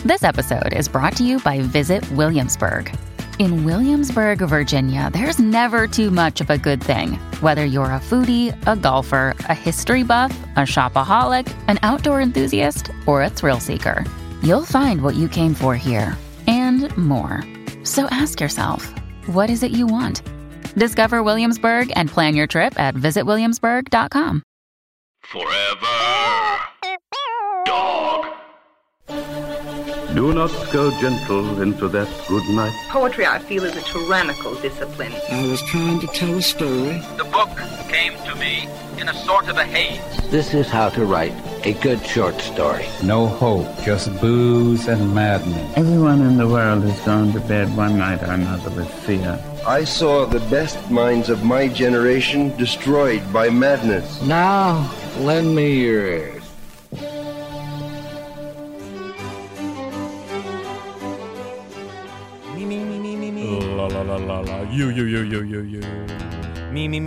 This episode is brought to you by Visit Williamsburg. In Williamsburg, Virginia, there's never too much of a good thing. Whether you're a foodie, a golfer, a history buff, a shopaholic, an outdoor enthusiast, or a thrill seeker, you'll find what you came for here and more. So ask yourself, what is it you want? Discover Williamsburg and plan your trip at visitwilliamsburg.com. Forever Dog. Do not go gentle into that good night. Poetry, I feel, is a tyrannical discipline. I was trying to tell a story. The book came to me in a sort of a haze. This is how to write a good short story. No hope, just booze and madness. Everyone in the world has gone to bed one night or another with fear. I saw the best minds of my generation destroyed by madness. Now, lend me your ears. La la la la la. You. Me.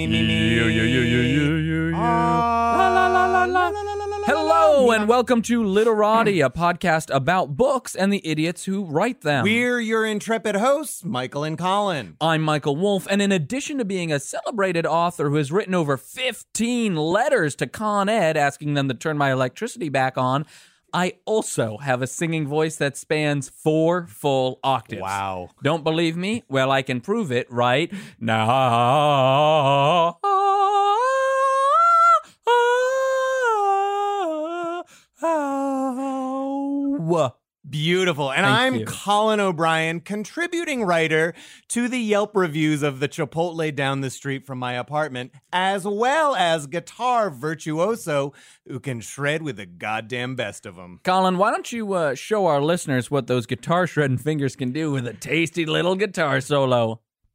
You. La la la la la. Hello and welcome to Literati, a podcast about books and the idiots who write them. We're your intrepid hosts, Michael and Colin. I'm Michael Wolf, and in addition to being a celebrated author who has written over 15 letters to Con Ed asking them to turn my electricity back on, I also have a singing voice that spans 4 full octaves. Wow. Don't believe me? Well, I can prove it right now. Beautiful. And Thank I'm you. Colin O'Brien, contributing writer to the Yelp reviews of the Chipotle down the street from my apartment, as well as guitar virtuoso who can shred with the goddamn best of them. Colin, why don't you show our listeners what those guitar shredding fingers can do with a tasty little guitar solo?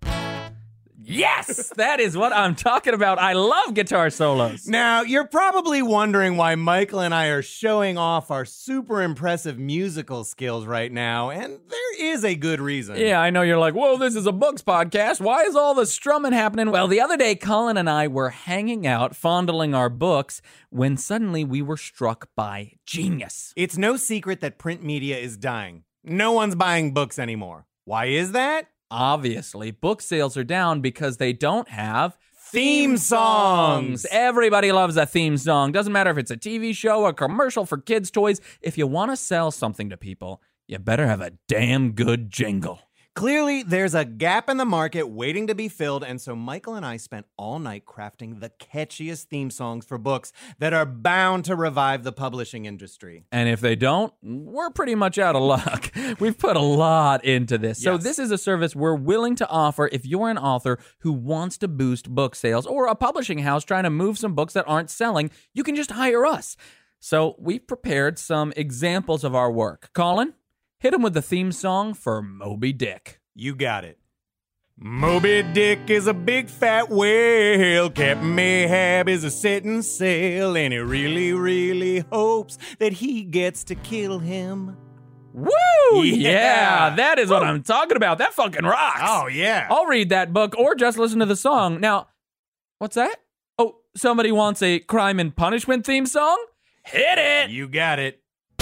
Yes, that is what I'm talking about. I love guitar solos. Now, you're probably wondering why Michael and I are showing off our super impressive musical skills right now, and there is a good reason. Yeah, I know you're like, whoa, this is a books podcast. Why is all the strumming happening? Well, the other day, Colin and I were hanging out, fondling our books, when suddenly we were struck by genius. It's no secret that print media is dying. No one's buying books anymore. Why is that? Obviously, book sales are down because they don't have theme songs. Everybody loves a theme song. Doesn't matter if it's a TV show, a commercial for kids' toys. If you want to sell something to people, you better have a damn good jingle. Clearly, there's a gap in the market waiting to be filled, and so Michael and I spent all night crafting the catchiest theme songs for books that are bound to revive the publishing industry. And if they don't, we're pretty much out of luck. We've put a lot into this. So Yes. this is a service we're willing to offer if you're an author who wants to boost book sales or a publishing house trying to move some books that aren't selling. You can just hire us. So we've prepared some examples of our work. Colin? Hit him with the theme song for Moby Dick. You got it. Moby Dick is a big fat whale. Captain Ahab is a setting sail, and he really, really hopes that he gets to kill him. Woo! Yeah. Yeah, that is what I'm talking about. That fucking rocks. Oh, yeah. I'll read that book or just listen to the song. Now, what's that? Oh, somebody wants a Crime and Punishment theme song? Hit it! You got it.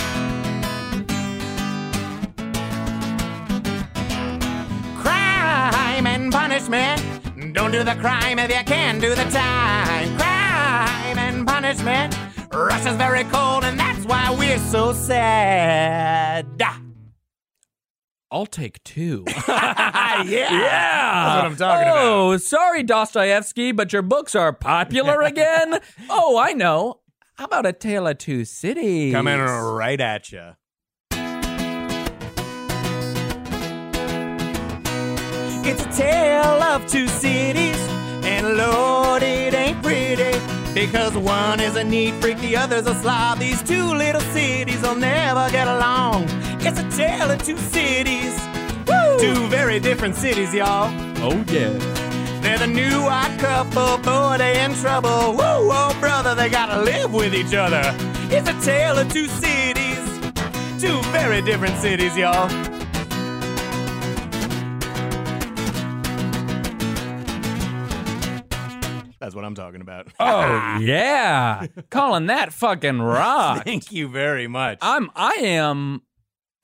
Crime and punishment. Don't do the crime if you can do the time. Crime and punishment. Russia's very cold, and that's why we're so sad. I'll take 2. Yeah. Yeah. That's what I'm talking about. Oh, sorry, Dostoevsky, but your books are popular again? Oh, I know. How about A Tale of Two Cities? Coming right at you. It's a tale of two cities, and Lord, it ain't pretty. Because one is a neat freak, the other's a slob. These two little cities will never get along. It's a tale of two cities. Woo! Two very different cities, y'all. Oh, yeah. They're the new odd couple, boy, they in trouble. Woo, oh, brother, they gotta live with each other. It's a tale of two cities. Two very different cities, y'all. That's what I'm talking about. Oh, yeah. Colin, that fucking rocks. Thank you very much. I am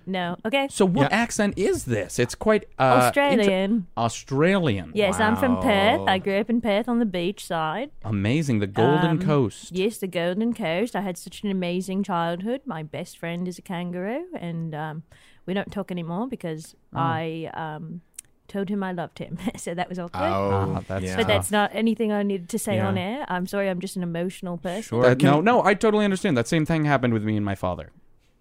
No. Okay. So what accent is this? It's quite Australian. Australian. Yes, I'm from Perth. I grew up in Perth on the beach side. Amazing. The Golden Coast. Yes, the Golden Coast. I had such an amazing childhood. My best friend is a kangaroo, and we don't talk anymore because I told him I loved him. So that was awkward. But that's not anything I needed to say on air. I'm sorry, I'm just an emotional person. Sure. No, I totally understand. That same thing happened with me and my father.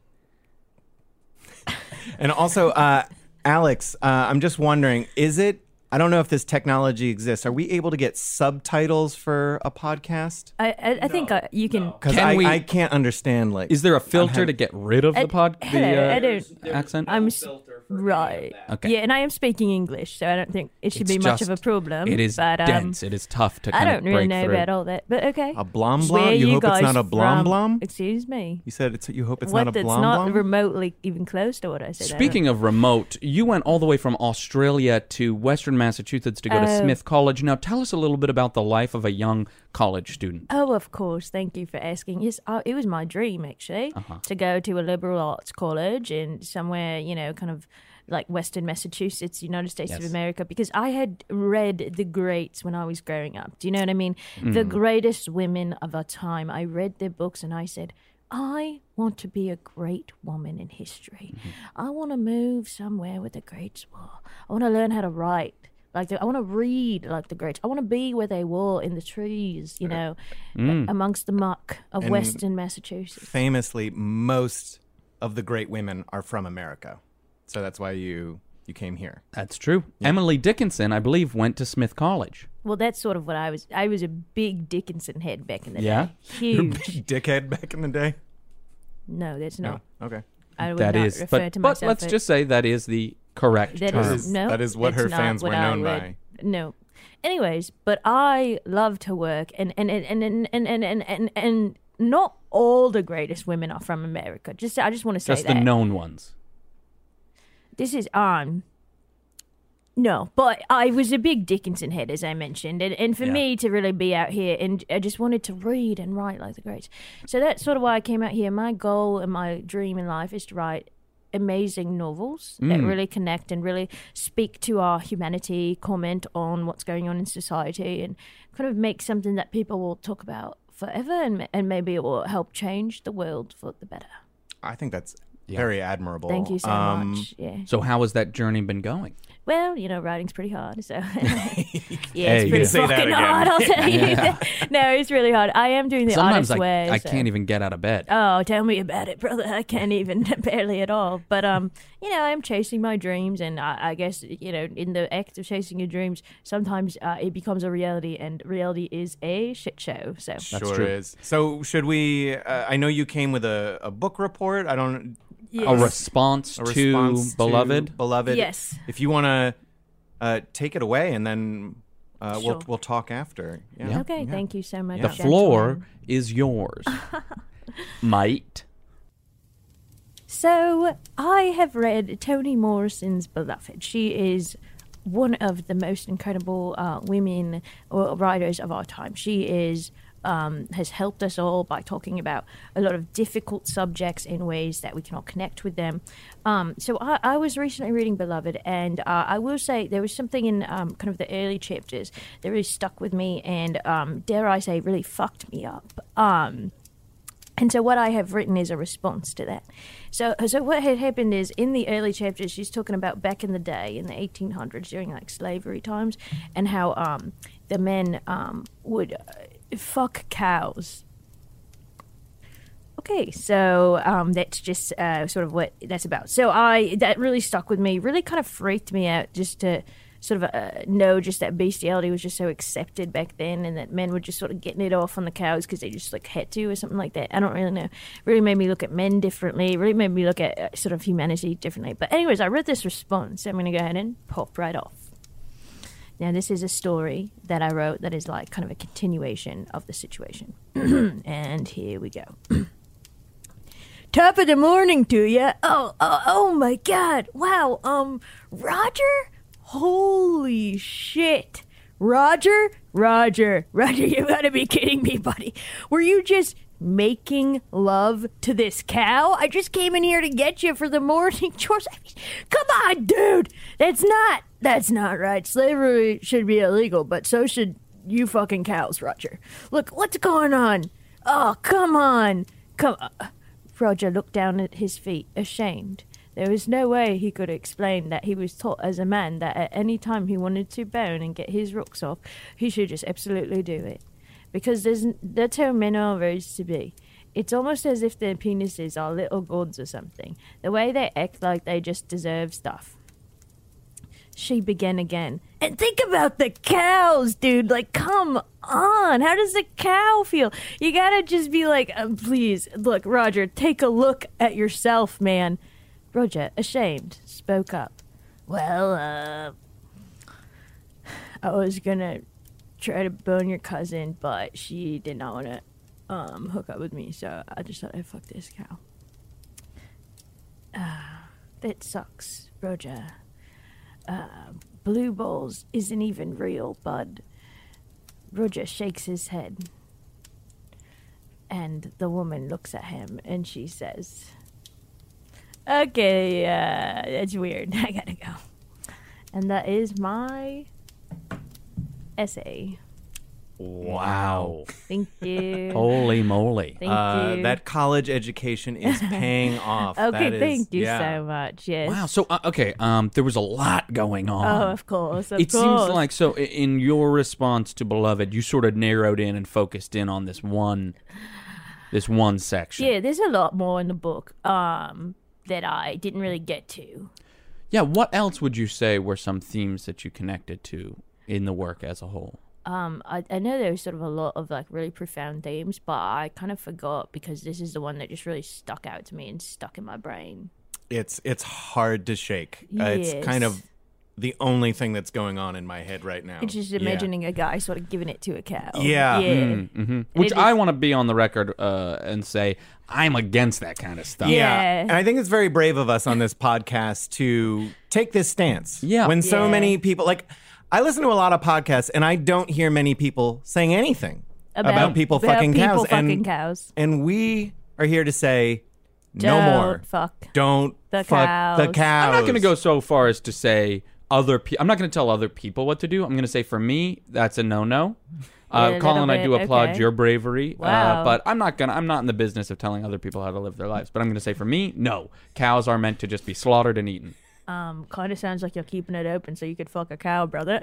And also, Alex, I'm just wondering, I don't know if this technology exists. Are we able to get subtitles for a podcast? I think you can. Because I can't understand. Is there a filter to get rid of the accent? Right. Okay. Yeah, and I am speaking English, so I don't think it should be much of a problem. It is dense. It is tough to kind I of don't really break know through. about all that, but okay. A blom blom? You hope it's not a blom blom? Excuse me. You said you hope it's not a blom blom? blom? It's not remotely even close to what I said. Speaking of remote, you went all the way from Australia to Western Massachusetts to go to Smith College. Now, tell us a little bit about the life of a young college student. Oh, of course. Thank you for asking. Yes, it was my dream, actually, to go to a liberal arts college in somewhere, kind of like Western Massachusetts, United States of America, because I had read the greats when I was growing up. Do you know what I mean? The greatest women of our time. I read their books and I said, I want to be a great woman in history. I want to move somewhere where the greats were. I want to learn how to write. I want to read like the greats. I want to be where they were in the trees, amongst the muck of Western Massachusetts. Famously, most of the great women are from America. So that's why you came here. That's true. Yeah. Emily Dickinson, I believe, went to Smith College. Well, that's sort of what I was. I was a big Dickinson head back in the day. Huge. Dickhead back in the day? No, that's not. No. Okay. I would not refer to myself. But let's just say that is the correct term. That is what her fans were known by. No. Anyways, but I loved her work, and not all the greatest women are from America. I just want to say just the known ones. This is no, but I was a big Dickinson head, as I mentioned, and for me to really be out here, and I just wanted to read and write like the greats. So that's sort of why I came out here. My goal and my dream in life is to write amazing novels that really connect and really speak to our humanity, comment on what's going on in society, and kind of make something that people will talk about forever, and maybe it will help change the world for the better. I think that's very admirable. Thank you so much. Yeah. So how has that journey been going? Well, writing's pretty hard, so it's pretty fucking hard, I'll tell you. No, it's really hard. I am doing the Sometimes honest way. I can't even get out of bed. Oh, tell me about it, brother. I can't even, barely at all. But, I'm chasing my dreams, and I guess, in the act of chasing your dreams, sometimes it becomes a reality, and reality is a shit show. So That's true. Is. So should we, I know you came with a book report. I don't... Yes. A response to Beloved? Beloved. Yes. If you want to take it away, and then we'll talk after. Yeah. Okay, thank you so much. The floor is yours, mate. So I have read Toni Morrison's Beloved. She is one of the most incredible women or writers of our time. She is... has helped us all by talking about a lot of difficult subjects in ways that we cannot connect with them. So I was recently reading Beloved, and I will say there was something in kind of the early chapters that really stuck with me and, dare I say, really fucked me up. And so what I have written is a response to that. So what had happened is in the early chapters, she's talking about back in the day, in the 1800s, during like slavery times, and how the men would... fuck cows. Okay, so that's just sort of what that's about. So that really stuck with me, really kind of freaked me out just to sort of know just that bestiality was just so accepted back then, and that men were just sort of getting it off on the cows because they just like had to or something like that. I don't really know. Really made me look at men differently, really made me look at sort of humanity differently. But anyways, I read this response. So I'm going to go ahead and pop right off. Now, this is a story that I wrote that is like kind of a continuation of the situation. And here we go. Top of the morning to ya. Oh my God. Wow. Roger? Holy shit. Roger, you gotta be kidding me, buddy. Were you just making love to this cow? I just came in here to get you for the morning chores. I mean, come on, dude. That's not right. Slavery should be illegal, but so should you fucking cows, Roger. Look, what's going on? Oh, come on. Roger looked down at his feet, ashamed. There was no way he could explain that he was taught as a man that at any time he wanted to bone and get his rocks off, he should just absolutely do it. Because that's how men are raised to be. It's almost as if their penises are little gods or something. The way they act like they just deserve stuff. She began again. And think about the cows, dude. Like, come on. How does the cow feel? You gotta just be like, please, look, Roger, take a look at yourself, man. Roger, ashamed, spoke up. Well, I was gonna try to bone your cousin, but she did not want to hook up with me, so I just thought I'd fuck this cow. That sucks, Roger. Blue balls isn't even real, bud. Roger shakes his head. And the woman looks at him and she says, okay, that's weird. I gotta go. And that is my essay. Wow. Thank you. Holy moly. Thank you. That college education is paying off. Okay, thank you so much. Yes. Wow. So, there was a lot going on. Oh, of course. It seems like, so in your response to Beloved, you sort of narrowed in and focused in on this one section. Yeah, there's a lot more in the book that I didn't really get to. Yeah, what else would you say were some themes that you connected to in the work as a whole? I know there was sort of a lot of like really profound themes, but I kind of forgot because this is the one that just really stuck out to me and stuck in my brain. It's hard to shake. Yes. It's kind of the only thing that's going on in my head right now. It's just imagining a guy sort of giving it to a cow. Yeah. Mm-hmm. Which I want to be on the record and say I'm against that kind of stuff. Yeah. And I think it's very brave of us on this podcast to take this stance. Yeah. When so many people, like, I listen to a lot of podcasts and I don't hear many people saying anything about people fucking cows. And we are here to say, no more. Don't fuck the cows. I'm not going to go so far as to say I'm not going to tell other people what to do. I'm going to say for me, that's a no-no. Colin, I do applaud your bravery. Wow. But I'm not in the business of telling other people how to live their lives. But I'm going to say for me, no. Cows are meant to just be slaughtered and eaten. Kind of sounds like you're keeping it open so you could fuck a cow, brother.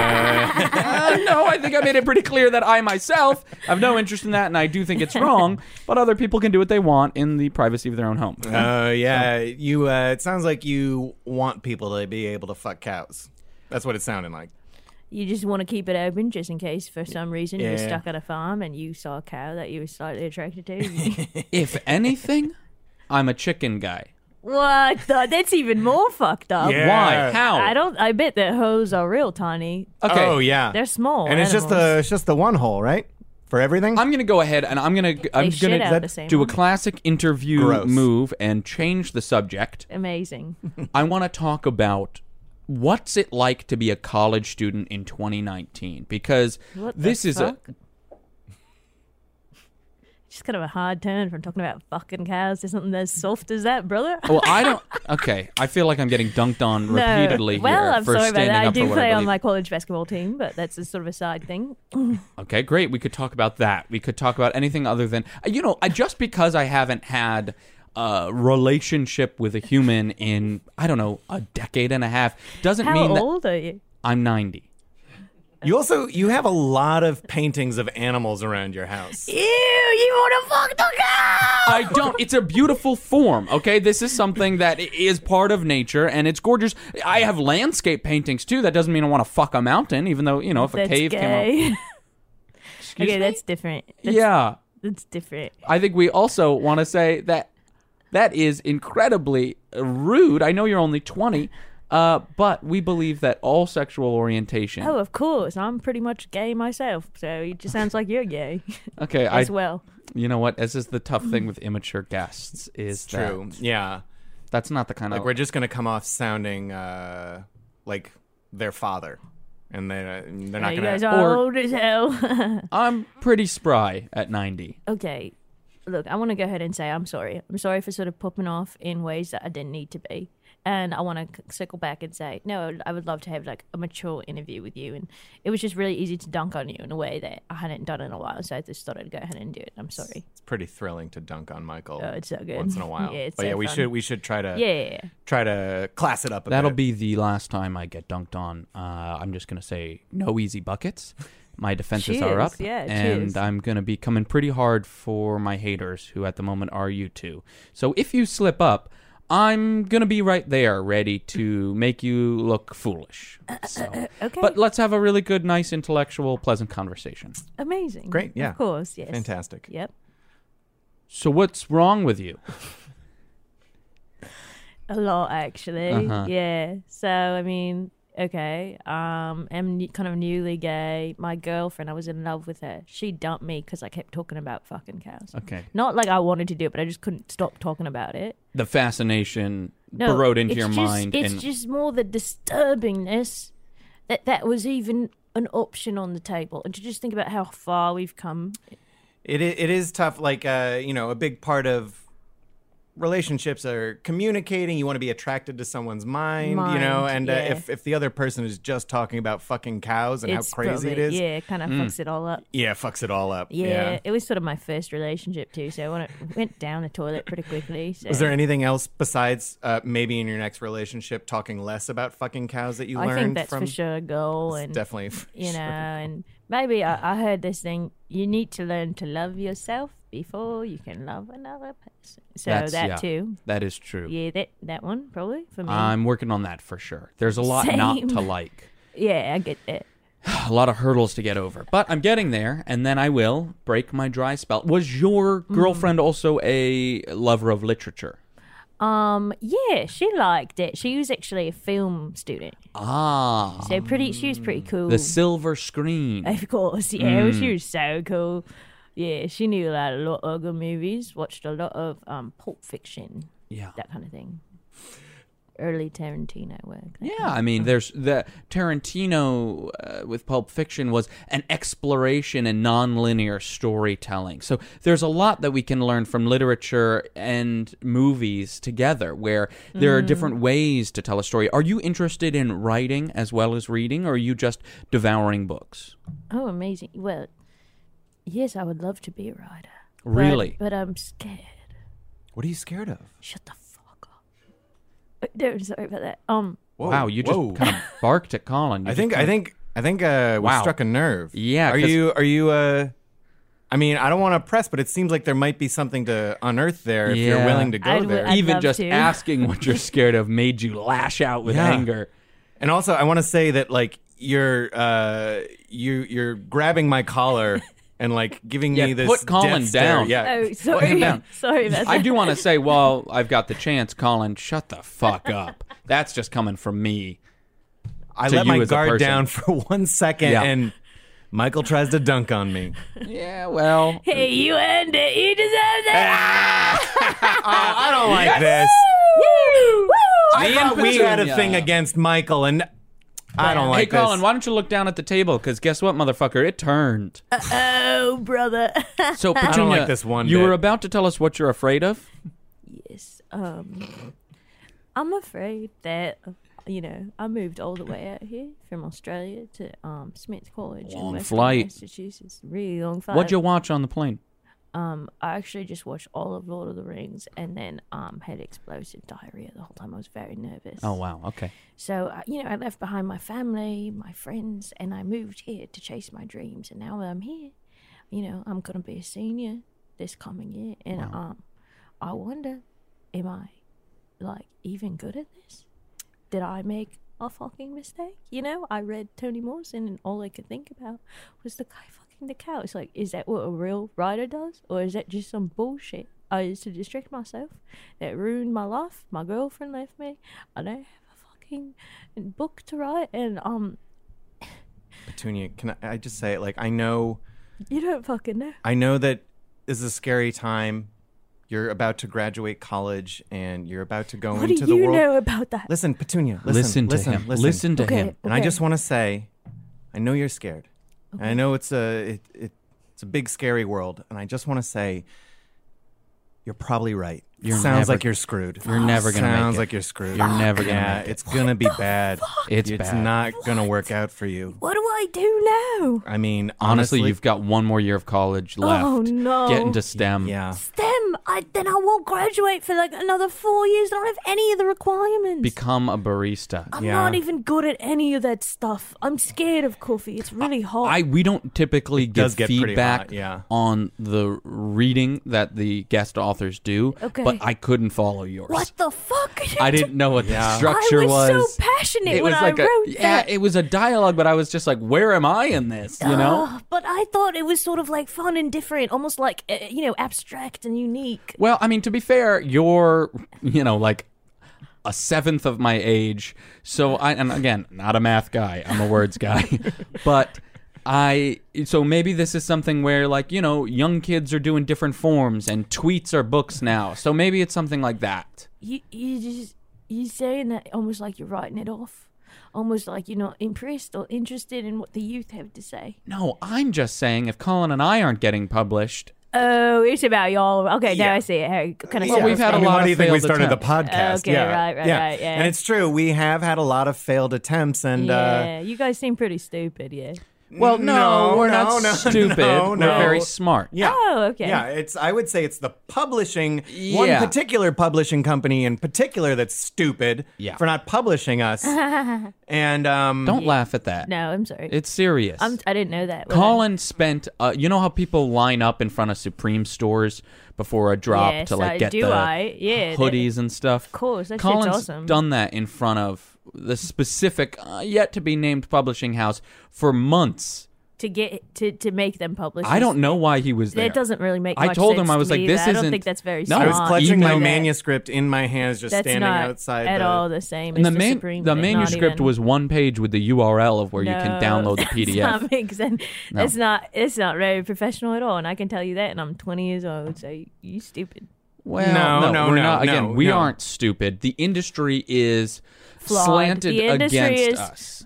Yeah. No, I think I made it pretty clear that I myself have no interest in that, and I do think it's wrong. But other people can do what they want in the privacy of their own home. Yeah. So. You. It sounds like you want people to be able to fuck cows. That's what it sounded like. You just want to keep it open just in case for some reason you were stuck at a farm and you saw a cow that you were slightly attracted to. If anything, I'm a chicken guy. What? That's even more fucked up. Yeah. Why? How? I bet that hoes are real tiny. Okay. Oh yeah. They're small. And it's just the one hole, right? For everything? I'm gonna go ahead and I'm gonna do a classic interview move and change the subject. Amazing. I want to talk about what's it like to be a college student in 2019 because this is just kind of a hard turn from talking about fucking cows to something as soft as that, brother. Well, I don't. Okay, I feel like I'm getting dunked on repeatedly here. Well, I'm for sorry about that. I do play on my college basketball team, but that's a sort of a side thing. Okay, great. We could talk about that. We could talk about anything other than just because I haven't had a relationship with a human in a decade and a half doesn't mean that. How old are you? I'm 90. You have a lot of paintings of animals around your house. Ew, you want to fuck the cow? I don't. It's a beautiful form, okay? This is something that is part of nature, and it's gorgeous. I have landscape paintings, too. That doesn't mean I want to fuck a mountain, even though, if a cave came up. Okay, that's different. That's different. I think we also want to say that is incredibly rude. I know you're only 20, but we believe that all sexual orientation... Oh, of course. I'm pretty much gay myself, so it just sounds like you're gay. Okay. As well. You know what? This is the tough thing with immature guests is it's true. Yeah. That's not the kind of... we're just going to come off sounding like their father. And they're not going to... You guys are old as hell. I'm pretty spry at 90. Okay. look, I want to go ahead and say I'm sorry. I'm sorry for sort of popping off in ways that I didn't need to be. And I want to circle back and say, no, I would love to have like a mature interview with you. And it was just really easy to dunk on you in a way that I hadn't done in a while. So I just thought I'd go ahead and do it. I'm sorry. It's pretty thrilling to dunk on Michael. Oh, it's so good. Once in a while. Yeah, it's but so yeah, fun. we should try to try to class it up a That'll bit. be the last time I get dunked on. I'm just gonna say no easy buckets. My defenses are up, and I'm going to be coming pretty hard for my haters, who at the moment are you two. So if you slip up, I'm going to be right there, ready to make you look foolish. So. Okay. But let's have a really good, nice, intellectual, pleasant conversation. Amazing. Great, yeah. Of course, yes. Fantastic. Yep. So what's wrong with you? A lot, actually. Uh-huh. Yeah. So, I mean... Okay, I'm kind of newly gay. My girlfriend, I was in love with her. She dumped me because I kept talking about fucking cows. Okay. Not like I wanted to do it, but I just couldn't stop talking about it. The fascination burrowed into your mind. It's just more the disturbingness that was even an option on the table. And to just think about how far we've come. It is tough. Like, a big part of relationships are communicating. You want to be attracted to someone's mind, and if the other person is just talking about fucking cows and it's how crazy probably, it is. Yeah, it kind of fucks it all up. Yeah, fucks it all up. Yeah, it was sort of my first relationship too, so I went down the toilet pretty quickly. So. Was there anything else besides maybe in your next relationship talking less about fucking cows that you learned from? I think that's for sure a goal. It's and definitely and maybe I heard this thing, you need to learn to love yourself before you can love another person. So too. That is true. Yeah, that one probably for me. I'm working on that for sure. There's a lot not to like. Yeah, I get that. A lot of hurdles to get over. But I'm getting there, and then I will break my dry spell. Was your girlfriend also a lover of literature? Yeah, she liked it. She was actually a film student. Ah. So she was pretty cool. The silver screen. Of course, yeah. She was so cool. Yeah, she knew a lot of good movies, watched a lot of Pulp Fiction. Yeah. That kind of thing. Early Tarantino work. Yeah, I mean, there's the Tarantino with Pulp Fiction was an exploration in nonlinear storytelling. So there's a lot that we can learn from literature and movies together, where there are different ways to tell a story. Are you interested in writing as well as reading, or are you just devouring books? Oh, amazing. Well, yes, I would love to be a writer. Really? But I'm scared. What are you scared of? Shut the fuck up. No, sorry about that. Wow, you just kind of barked at Colin. I think we struck a nerve. Yeah. Are you I mean, I don't want to press, but it seems like there might be something to unearth there if you're willing to go there. Even just asking what you're scared of made you lash out with anger. And also, I want to say that like you're grabbing my collar and like giving me this put Colin death down. stare. Yeah. Oh, sorry. Put him down. Sorry about that. I do want to say, while I've got the chance, Colin, shut the fuck up. That's just coming from me. I let my guard down for 1 second, and Michael tries to dunk on me. Yeah, well. Hey, you earned it. You deserve it. I don't like this. Woo! Woo! I thought we had a thing against Michael, and I don't like this. Hey, Colin, why don't you look down at the table? Because guess what, motherfucker? It turned. Oh, brother. So, Petunia, I don't like this one you bit. were about to tell us what you're afraid of? Yes. I'm afraid that, I moved all the way out here from Australia to Smith College in Western Massachusetts. Really long flight. What'd you watch on the plane? I actually just watched all of Lord of the Rings and then had explosive diarrhea the whole time. I was very nervous. Oh, wow. Okay. So, I left behind my family, my friends, and I moved here to chase my dreams. And now that I'm here, I'm going to be a senior this coming year. And I wonder, am I, even good at this? Did I make a fucking mistake? I read Toni Morrison and all I could think about was the guy fucking the cow. It's like, is that what a real writer does? Or is that just some bullshit I used to distract myself that ruined my life? My girlfriend left me. I don't have a fucking book to write. And, Petunia, can I just say, I know... You don't fucking know. I know that this is a scary time. You're about to graduate college, and you're about to go into the world. What do you know about that? Listen, Petunia, listen to him. Listen to him. And I just want to say, I know you're scared. Okay. I know it's a big, scary world, and I just want to say, You're probably right. Sounds Sounds like you're screwed. You're never going to make it. Sounds like you're screwed. You're never going to make it. It's going to be bad. It's It's bad. not going to work out for you. What do I do now? I mean, Honestly, you've got one more year of college left. Oh, no. Get into STEM. Yeah. STEM. Then I won't graduate for like another 4 years. I don't have any of the requirements. Become a barista. I'm not even good at any of that stuff. I'm scared of coffee. It's really hot. We don't typically does give get pretty feedback hot, yeah. on the reading that the guest authors do, Okay. but I couldn't follow yours. What the fuck? I didn't know what the structure I was so was. passionate It when was I like wrote yeah, that. it was a dialogue, but I was just like, where am I in this? You know? But I thought it was sort of like fun and different, almost like, abstract and unique. Well, I mean, to be fair, you're, like a seventh of my age. So and again, not a math guy. I'm a words guy. But so maybe this is something where young kids are doing different forms and tweets are books now. So maybe it's something like that. You saying that almost like you're writing it off. Almost like you're not impressed or interested in what the youth have to say. No, I'm just saying if Colin and I aren't getting published. Oh, it's about y'all. Okay, now I see it. How kind of we've had a lot why of do you think we failed started attempts. the podcast? Okay, right, yeah. And it's true. We have had a lot of failed attempts, and you guys seem pretty stupid, yeah. Well, no, we're not stupid. no. We're very smart. Yeah. Oh, okay. Yeah, I would say it's the publishing, Yeah. one particular publishing company in particular that's stupid for not publishing us. And Don't laugh at that. No, I'm sorry. It's serious. I didn't know that. Colin spent, you know how people line up in front of Supreme stores before a drop Yes, to get do the I? Yeah, hoodies and stuff? Of course, that shit's Colin's awesome. done that in front of the specific, yet to be named publishing house for months. To get to make them publish. I don't know why he was there. That doesn't really make I much told sense him, I was to like, me. this I don't isn't- think that's very No, smart. I was clutching my Email that. manuscript in my hands, just That's standing not outside. at all the same And as the the Supreme the thing, not manuscript even. was one page with the URL of where you can No, download the that's PDF. not make sense. No. It's not very professional at all, and I can tell you that. And I'm 20 years old, so you stupid. Well, No, we're not. no, Again, we no. aren't stupid. The industry is Flawed. slanted The industry against is- us.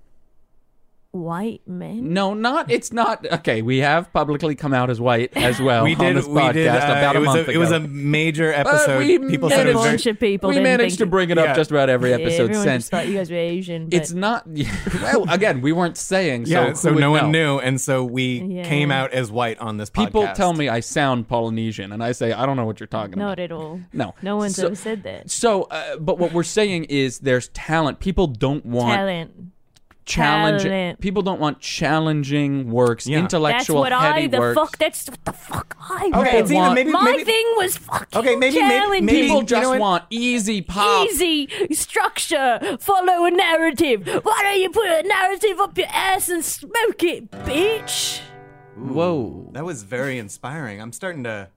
White men. No, it's not. Okay, we have publicly come out as white as well We on did. this podcast about a month ago. It was a major But episode. we People said it was managed- very, people we didn't managed think to bring it up Yeah. just about every Yeah, episode everyone since. just thought you guys were Asian. But It's not. Well, again, we weren't saying. So, yeah. So who would no one know? knew, and so we Yeah. came out as white on this podcast. People tell me I sound Polynesian, and I say I don't know what you're talking about. not at all. No, No one's So- ever said that. So, but what we're saying is there's talent. People don't want Talent. challenging. Talent. People don't want challenging works, Yeah. That's intellectual, what heady That's works. what the fuck I Okay, wrote. it's even maybe My maybe, thing was fucking Okay, maybe- challenging. People you just know what? want easy pop. Easy structure. Follow a narrative. Why don't you put a narrative up your ass and smoke it, bitch? Whoa. That was very inspiring. I'm starting to.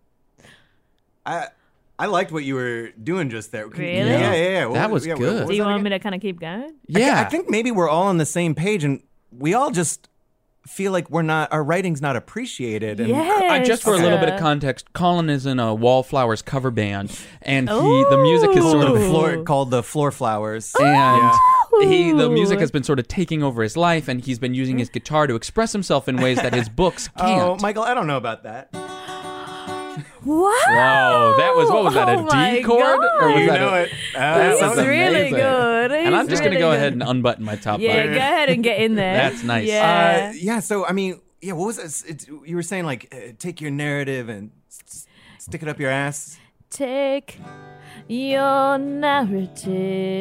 I liked what you were doing just there. Really? Yeah. That was good. what Do you that want again? me to kind of keep going? Yeah. I think maybe we're all on the same page, and we all just feel like our writing's not appreciated. And Yes. Just for a little bit of context, Colin is in a Wallflowers cover band, and the music is sort of called the Floor Flowers. And the music has been sort of taking over his life, and he's been using his guitar to express himself in ways that his books can't. Oh, Michael, I don't know about that. Wow. Whoa, that was, what was that, a Oh my D chord? God. Or was You that know a, it. that He's was really amazing. good. And I'm He's just going to really go good. ahead and unbutton my top Yeah, button. go ahead and get in there. That's nice. Yeah. Yeah, so, I mean, what was it? You were saying, take your narrative and stick it up your ass. Take your narrative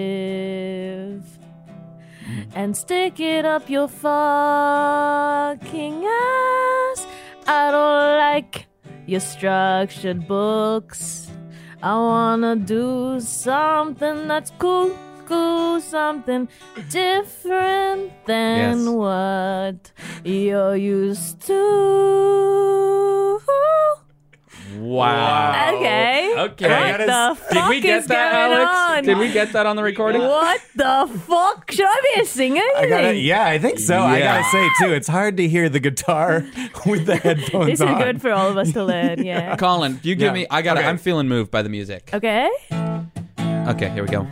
and stick it up your fucking ass. I don't like your structured books. I wanna do something that's cool, something different than Yes. what you're used to. Wow. Okay. Okay. What the fuck Did we get is that, going Alex? on? Did we get that on the recording? What the fuck? Should I be a singer? Yeah, I think so. I Yeah. gotta say, too, it's hard to hear the guitar with the headphones This is on. good for all of us to learn, yeah. Colin, you give Yeah. me. I got it. Okay. I'm feeling moved by the music. Okay. Okay, here we go.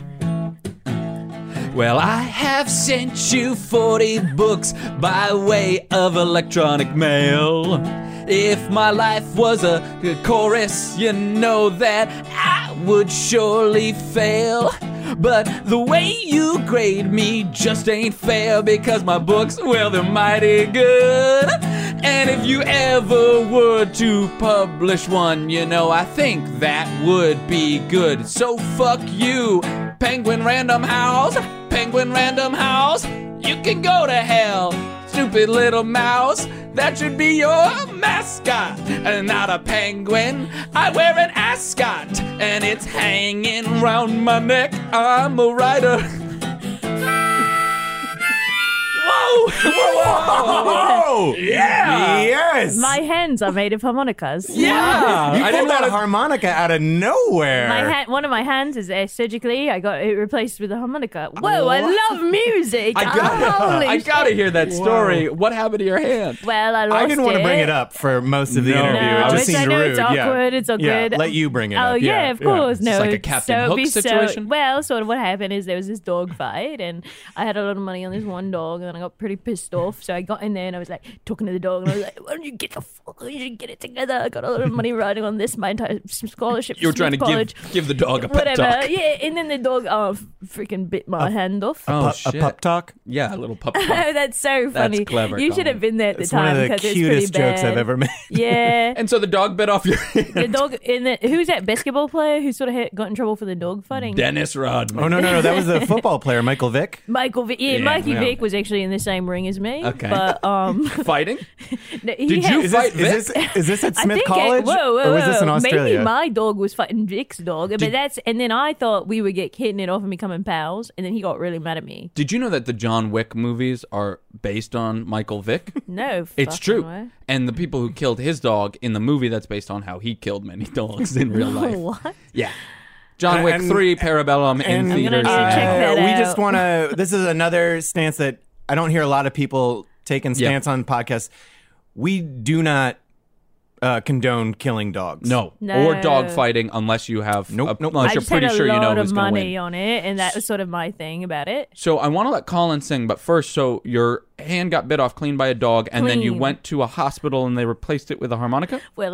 Well, I have sent you 40 books by way of electronic mail. If my life was a chorus, you know that I would surely fail. But the way you grade me just ain't fair, because my books, well, they're mighty good. And if you ever were to publish one, you know, I think that would be good. So fuck you, Penguin Random House. Penguin Random House, you can go to hell. Stupid little mouse, that should be your mascot. And not a penguin, I wear an ascot, and it's hanging round my neck. I'm a writer. Whoa! Whoa! Yeah! Yes! My hands are made of harmonicas. Yeah! You pulled that harmonica out of nowhere. One of my hands is surgically. I got it replaced with a harmonica. Whoa! I love music. I gotta hear that story. Whoa. What happened to your hand? Well, I lost it. I didn't want to bring it up for most of the interview. It just seemed rude. It's awkward. It's awkward. Let you bring it up. Oh yeah, of course. No, it's like a Captain Hook situation. Well, sort of what happened is there was this dog fight, and I had a lot of money on this one dog, and I got pretty pissed off. So I got in there and I was like talking to the dog, and I was like, "Why don't you get the fuck? You should get it together. I got a lot of money riding on this. My entire scholarship. You were trying to give the dog a pep talk. Yeah, and then the dog freaking bit my hand off. A pup talk? Yeah, a little pup talk. That's so funny. That's clever. You should have been there at the time because it's pretty bad. One of the cutest jokes I've ever made. Yeah. And so the dog bit off your hand. The dog who's that basketball player who sort of got in trouble for the dog fighting? Dennis Rodman. Oh no, that was the football player, Michael Vick. Michael Vick. Yeah, Mikey Vick was actually in the same ring as me. Okay. But fighting? Did you fight Vic? Is this at Smith College? Or was this in Australia? Maybe my dog was fighting Vic's dog, but and then I thought we would get hitting it off and becoming pals, and then he got really mad at me. Did you know that the John Wick movies are based on Michael Vick? No, it's true. Way. And the people who killed his dog in the movie, that's based on how he killed many dogs in real life. What? Yeah. John Wick 3, Parabellum in theaters. We just want to. This is another stance that I don't hear a lot of people taking stance on podcasts. We do not condone killing dogs. No. Or dog fighting unless you have. Unless you're pretty sure you know who's going to win. I just had a lot of money on it, and that was sort of my thing about it. So I want to let Colin sing, but first, so your hand got bit off clean by a dog, and then you went to a hospital and they replaced it with a harmonica? Well,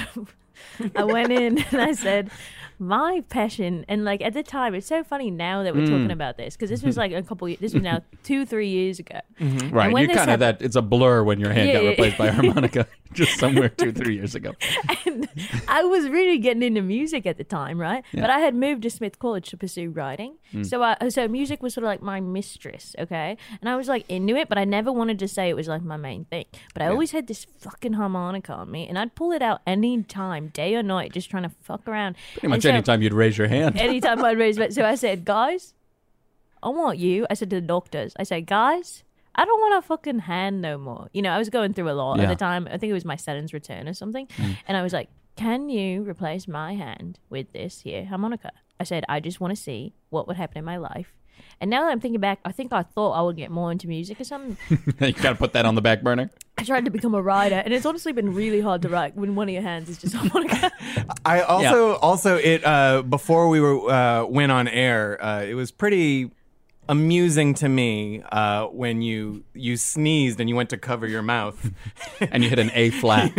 I went in and I said, my passion, and like at the time, it's so funny now that we're talking about this, because this was like this was now 2-3 years ago. Mm-hmm. Right, you kind of it's a blur when your hand got replaced by a harmonica just somewhere 2-3 years ago. And I was really getting into music at the time, right? Yeah. But I had moved to Smith College to pursue writing, so music was sort of like my mistress, okay? And I was like into it, but I never wanted to say it was like my main thing. But I always had this fucking harmonica on me, and I'd pull it out any time, day or night, just trying to fuck around. Pretty much anytime you'd raise your hand. Anytime I'd raise my hand. So I said, guys, I want you. I said to the doctors, I said, guys, I don't want a fucking hand no more. You know, I was going through a lot at the time. I think it was my Saturn's return or something. And I was like, can you replace my hand with this here harmonica? I said, I just want to see what would happen in my life. And now that I'm thinking back, I thought I would get more into music or something. You gotta put that on the back burner. I tried to become a writer, and it's honestly been really hard to write when one of your hands is just harmonica. I also before we went on air, it was pretty amusing to me when you sneezed and you went to cover your mouth and you hit an A flat.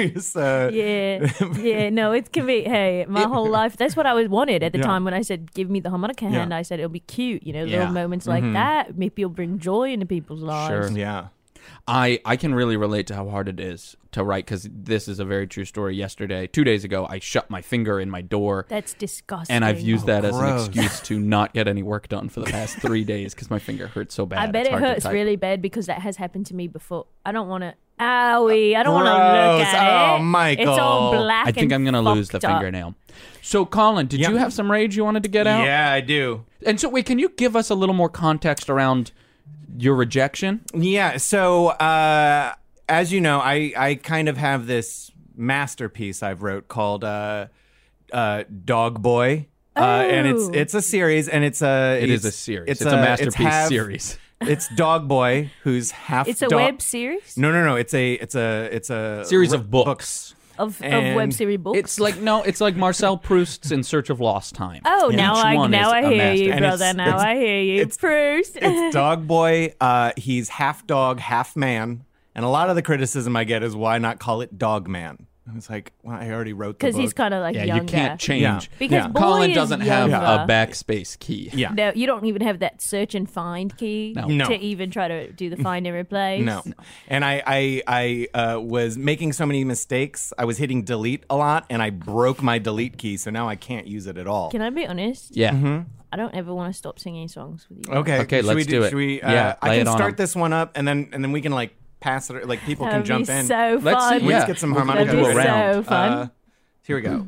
No, it can be. Hey, my whole life, that's what I wanted at the time when I said, give me the harmonica hand. I said it'll be cute, little moments like that. Maybe it'll bring joy into people's lives. Sure. Yeah. I can really relate to how hard it is to write, because this is a very true story. 2 days ago, I shut my finger in my door. That's disgusting. And I've used that as an excuse to not get any work done for the past 3 days because my finger hurts so bad. I bet it hurts really bad because that has happened to me before. I don't want to... Owie, I don't want to look at it. Oh, Michael. It's all black. I think I'm going to lose the fingernail. So, Colin, did you have some rage you wanted to get out? Yeah, I do. And so, wait, can you give us a little more context around your rejection? Yeah, so as you know, I kind of have this masterpiece I've wrote called Dog Boy. And it's a series, and it is a series. It's a masterpiece series. It's Dog Boy, who's half. It's a web series. No. It's a series of books. Of web series books. It's like Marcel Proust's In Search of Lost Time. Oh, now I hear you, brother. I hear you, Proust. It's Dog Boy. He's half dog, half man, And a lot of the criticism I get is why not call it Dog Man? It's like, well, I already wrote the book. Because he's kind of like younger. You can't change. Yeah. Because boy Colin is doesn't have younger. a backspace key. Yeah. No, you don't even have that search and find key No. to even try to do the find and replace. No. And I was making so many mistakes. I was hitting delete a lot, and I broke my delete key, so now I can't use it at all. Can I be honest? Yeah. I don't ever want to stop singing songs with you. Okay. Okay, let's do it. Should we, Yeah, I lay can it on start 'em. this one up, and then we can like pass it. Like people can That'd jump be in. so Let's see, fun. Let's get some harmonica. That'd be around. so fun. Here we go.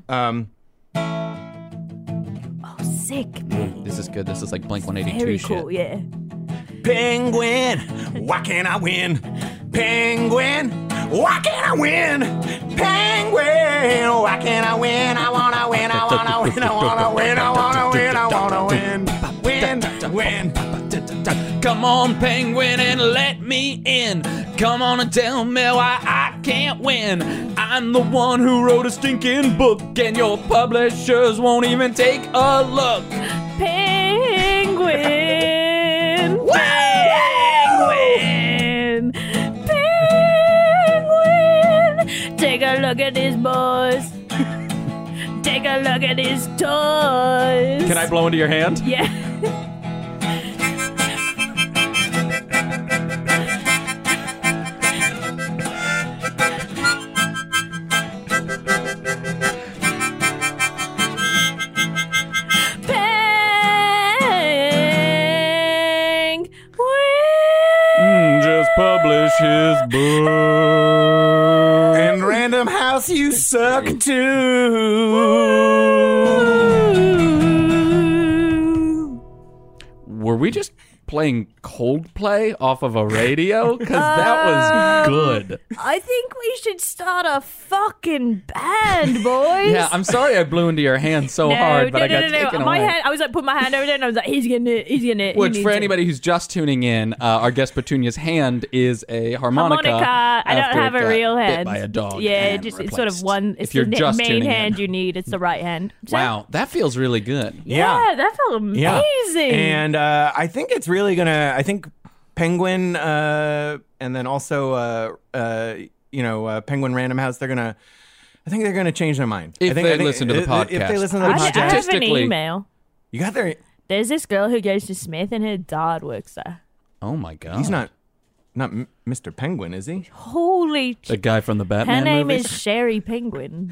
Oh, sick. This is good. This is like Blink-182 Very shit. cool, yeah. Penguin, why can't I win? Penguin, why can't I win? Penguin, why can't I win? I wanna win, I wanna win, I wanna win, I wanna win, I wanna win. Win. Come on, Penguin, and let me in. Come on and tell me why I can't win. I'm the one who wrote a stinking book, and your publishers won't even take a look. Penguin. Penguin. Penguin. Take a look at these boys. Take a look at these toys. Can I blow into your hand? Yeah. Just publish his book. And Random House, you suck too. Were we just playing Coldplay off of a radio? Because that was good. I think we should start a fucking band, boys. Yeah, I'm sorry I blew into your hand so hard, but I got taken My away. hand, I was like, put my hand over there, and I was like, he's getting it, he's getting it. he Which, needs for it. anybody who's just tuning in, our guest Petunia's hand is a harmonica. I don't after have it a got real bit hand. by a dog. Yeah, and just it's sort of replaced. one. It's If you're the just main tuning hand in. you need. It's the right hand. So- Wow, that feels really good. Yeah, that felt amazing. Yeah. And I think it's really gonna. I think Penguin, and then also Penguin Random House. I think they're gonna change their mind. If I think, they listen to the podcast. If they listen to the I podcast. have an Statistically- email. You got their. There's this girl who goes to Smith, and her dad works there. Oh my god. He's not Mr. Penguin, is he? Holy. The guy from the Her Batman name movies? is Sherry Penguin.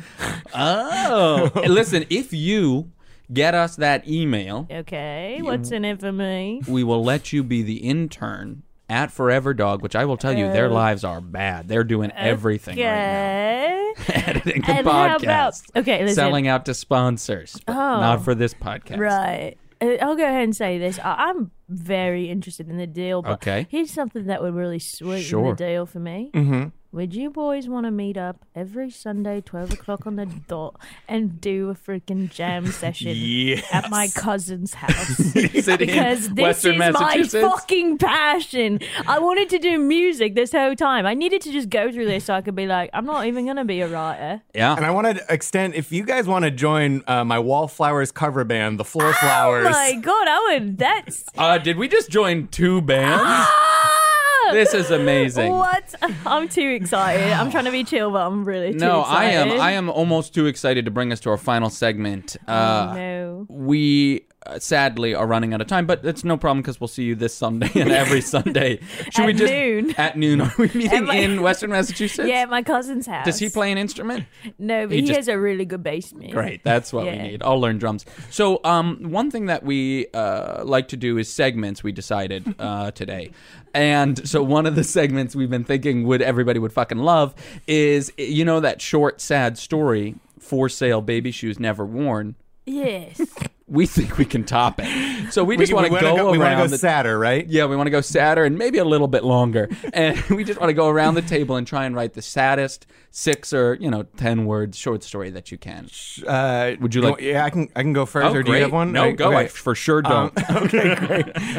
Oh. Listen, if you get us that email, Okay, what's in it for me? we will let you be the intern at Forever Dog, which I will tell you, their lives are bad. They're doing everything right now. Editing the And how about- podcast. okay, listen. Selling out to sponsors, but Oh. not for this podcast. Right. I'll go ahead and say this. I'm very interested in the deal, but Okay. here's something that would really sweeten Sure. the deal for me. Mm-hmm. Would you boys want to meet up every Sunday, 12 o'clock on the dot, and do a freaking jam session at my cousin's house? Is it in Because this Western is my Massachusetts? fucking passion. I wanted to do music this whole time. I needed to just go through this so I could be like, I'm not even going to be a writer. Yeah. And I want to extend, if you guys want to join my Wallflowers cover band, the Floor Flowers. Oh my God, I would. That's. Did we just join two bands? This is amazing. What? I'm too excited. I'm trying to be chill, but I'm really too No, excited. I am almost too excited to bring us to our final segment. No. We sadly are running out of time, but it's no problem because we'll see you this Sunday and every Sunday. Should we At just noon. At noon? Are we meeting my- in Western Massachusetts? Yeah, at my cousin's house. Does he play an instrument? No, but He he just- has a really good bass man. Great, that's what we Yeah. need. I'll learn drums. So, one thing that we like to do is segments. We decided today, and so one of the segments we've been thinking everybody would fucking love is that short sad story, for sale baby shoes never worn. Yes. We think we can top it. So we just want to wanna go We want to around go sadder, right? Yeah, we want to go sadder and maybe a little bit longer. And we just want to go around the table and try and write the saddest 6 or 10 word short story that you can. Would you like? Yeah, I can go first. Oh, or do you great. have one? No, go. Okay. I for sure don't. Okay,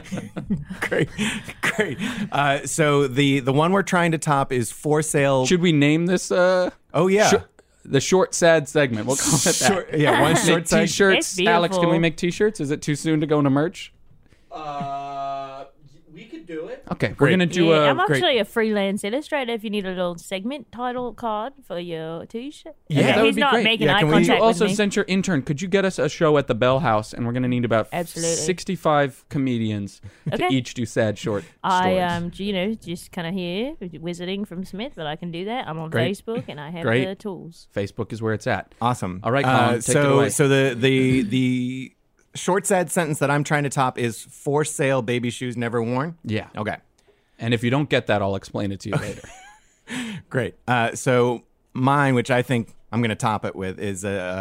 great. great. So the one we're trying to top is for sale. Should we name this? Oh yeah. The short sad segment. We'll call it that. Short- yeah, one short Make seg- T-shirts. It's beautiful. Alex, can we make T-shirts? Is it too soon to go into merch? We could do it. Okay, we're going to do I'm actually a freelance illustrator if you need a little segment title card for your t-shirt. Yeah, that would he's be not great. making eye contact Could you with also me. send your intern? Could you get us a show at the Bell House? And we're going to need about Absolutely. 65 comedians to each do sad short stories. I am, just kind of here visiting from Smith, but I can do that. I'm on Facebook and I have the tools. Facebook is where it's at. Awesome. All right, Colin, take it away. So the short sad sentence that I'm trying to top is for sale baby shoes never worn. Yeah. Okay. And if you don't get that, I'll explain it to you later. Great. So mine, which I think I'm going to top it with, is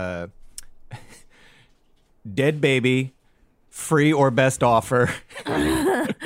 dead baby, free or best offer. Wait,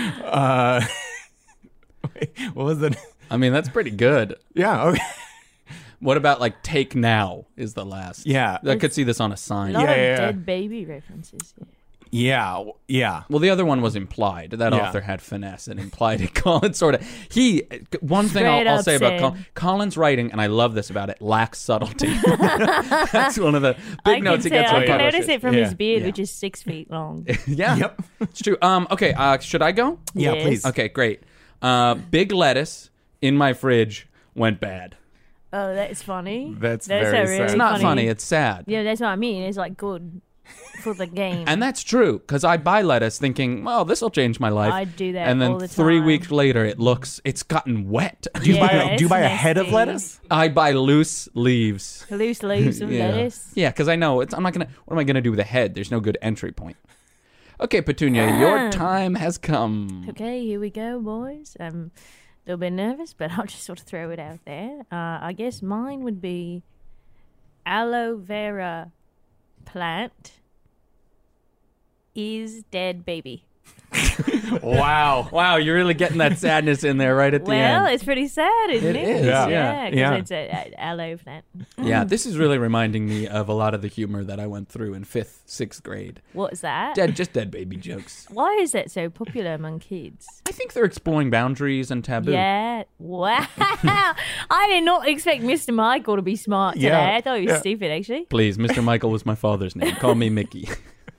what was it? I mean, that's pretty good. Yeah. Okay. What about like take now is the last? Yeah. I could see this on a sign. A lot of dead baby references. Yeah. Well, the other one was implied. That author had finesse and implied it. Colin sort of one thing I'll say about Colin's writing, and I love this about it, lacks subtlety. That's one of the big notes he gets from I can publishers. notice it from his beard, which is 6 feet long. Yeah. Yep. It's true. Okay. Should I go? Yeah, please. Okay, great. Big lettuce in my fridge went bad. Oh, that's funny. That's very sad. Really it's not funny. It's sad. Yeah, that's what I mean. It's like good for the game. And that's true, because I buy lettuce thinking, well, this will change my life. I do that and then all the 3 time. weeks later, it's gotten wet. Do you buy a head of lettuce? I buy loose leaves. Loose leaves of lettuce? Yeah, because I know what am I gonna do with a head? There's no good entry point. Okay, Petunia, your time has come. Okay, here we go, boys. I'm a little bit nervous, but I'll just sort of throw it out there. I guess mine would be aloe vera plant is dead baby. Wow, you're really getting that sadness in there right at the end. Well, it's pretty sad, isn't it? It is, Yeah, because it's an aloe plant. Yeah, this is really reminding me of a lot of the humor that I went through in 5th, 6th grade. What's that? Dead baby jokes. Why is that so popular among kids? I think they're exploring boundaries and taboo. Yeah. Wow. I did not expect Mr. Michael to be smart today. Yeah, I thought he was stupid, actually. Please, Mr. Michael was my father's name. Call me Mickey.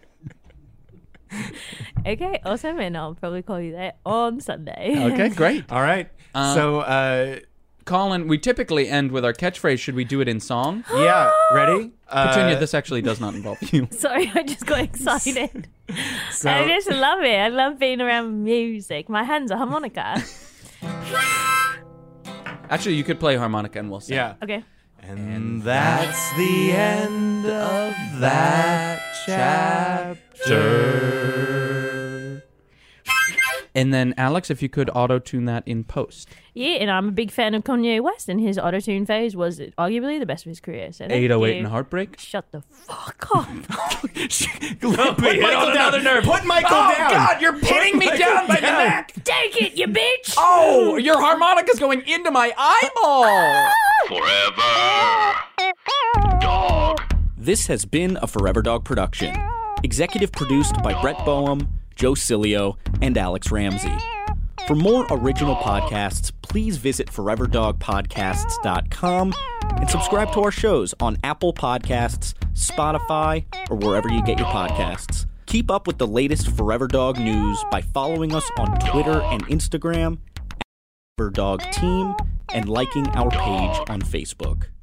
Okay, awesome, and I'll probably call you that on Sunday. Okay, great. All right. Colin, we typically end with our catchphrase. Should we do it in song? Yeah. Ready? Petunia, this actually does not involve you. Sorry, I just got excited. I just love it. I love being around music. My hand's a harmonica. Actually, you could play harmonica and we'll sing. Yeah. Okay. And that's the end of that chapter. And then, Alex, if you could auto-tune that in post. Yeah, and I'm a big fan of Kanye West, and his auto-tune phase was arguably the best of his career. So 808 and Heartbreak? Shut the fuck up. Put Michael down. Put Michael down. Oh, God, you're pinning me down by the neck. Take it, you bitch. Oh, your harmonica's going into my eyeball. Forever Dog. This has been a Forever Dog production. Executive produced by Brett Boehm, Joe Cilio, and Alex Ramsey. For more original podcasts, please visit foreverdogpodcasts.com and subscribe to our shows on Apple Podcasts, Spotify, or wherever you get your podcasts. Keep up with the latest Forever Dog news by following us on Twitter and Instagram, Forever Dog Team, and liking our page on Facebook.